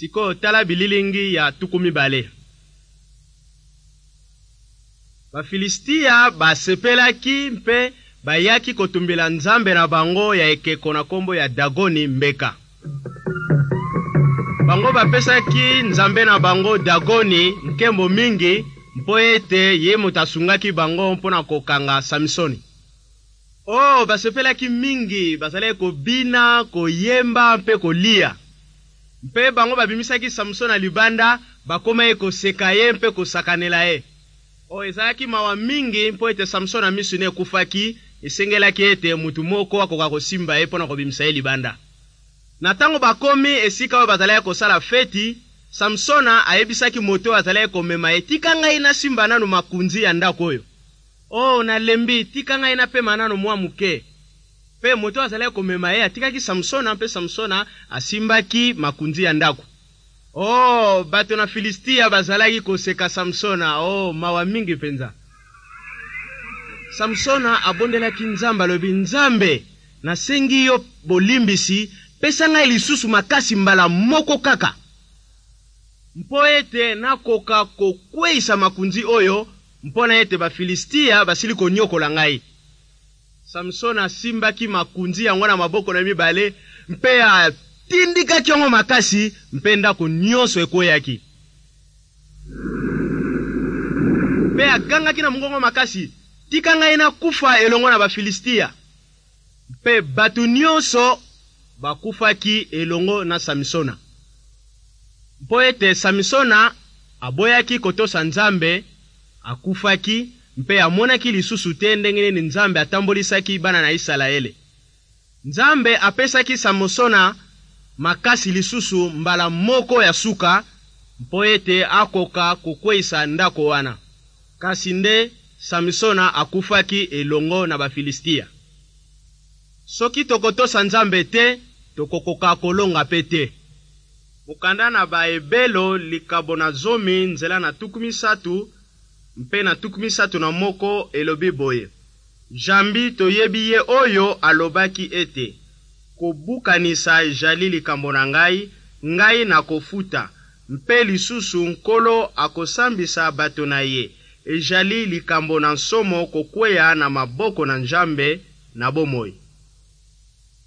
Siko tala bililingi ya tukumi bale. Bafilistia basepelaki mpe bayaki kotumbela nzambe na bango ya ekeko na kombo ya Dagoni mbeka. Bango bapesaki nzambe na bango Dagoni nkembo mingi mpo ete ye mutasungaki bango mpona kokanga Samsoni. Oh, basepelaki mingi, basale kobina, koyemba mpe kolia. Mpe bango babimisaki Samsoni libanda, bakoma ye koseka ye mpe kosakanela ye. Oh, ezalaki mawa mingi mpo ete Samsoni amisune kufaki, esengelaki ete mutu moko akoka kosimba ye mpona kobimisa ye libanda. Na tango bakomi esika oyo bazalaki kosala feti, Samsona ayebisaki moto azalaki komema etika ngai na simba nanu makunzi ya ndako oyo. Oh, na lembi tika ngai na pema nanu mwa muke. Pe moto azalaki komema ye atikaki Samsona mpe Samsona asimbaki makunzi ya ndako. Oh, bato na Filistia bazalaki koseka Samsona. Oh, mawa mingi penza. Samsona abondelaki nzambe alobi nzambe nasengi yo bolimbisi pesa ngai lisusu makasi mbala moko kaka. Mpo ete nakoka kokweisa makunzi oyo mpona ete Bafilistia basili konyokola ngai. Samsona asimbaki makunzi yango na maboko na mibale mpe atindikaki yango makasi mpe ndako nyonso ekweyaki. Mpe agangaki na mongongo makasi tika ngai na kufa elongo na Bafilistia. Mpe bato nyonso bakufaki elongo na Samsona. Mpo ete Samsona aboyaki kotosa nzambe akufaki mpe amonaki lisusu te ndenge nini nzambe atambolisaki bana na Isalaele. Nzambe apesaki Samsona makasi lisusu mbala moko ya suka mpo ete akoka kokweisa ndako wana. Kasi nde Samsona akufaki elongo na Bafilistia. Soki tokotosa nzambe te, tokokoka kolonga pete. Mukanda na baebelo likabo na zomi nzela na tukumisatu mpe na tukumisatu na moko elobi boye. Jambi toyebi ye oyo alobaki ete kobukanisa jali likambo na ngai na kofuta mpe lisusu nkolo akosambisa bato na ye ejali likambo na nsomo kokweya na maboko na njambe na bomoi.